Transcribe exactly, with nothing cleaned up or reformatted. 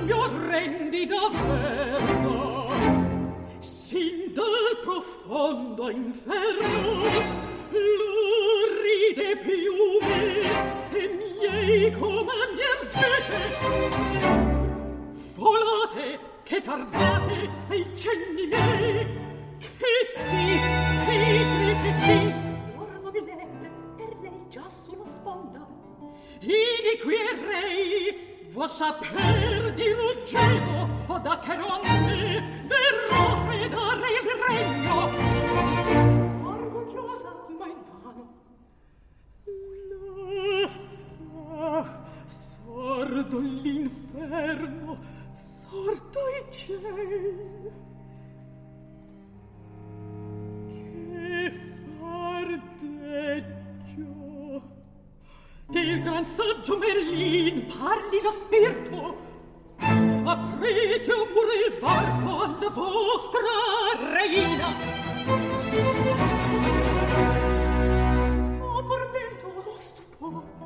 mi arrendi davvero, sin dal profondo inferno, l'orride piume e miei comandi ergete. Volate, che tardate ai cenni miei, che sì, che che sì. Dormo di letto, per lei già sulla sponda. Iniqui e rei, vuol saper di Ruggero o da Cheronte, verrò predare il regno. Orgogliosa, ma invano. Lassa, sordo l'inferno, sordo il cielo. Che far deggio? Del gran saggio Merlin parli lo spirito. Aprite amore il varco alla vostra reina. Oh, por dentro, oh, stupore.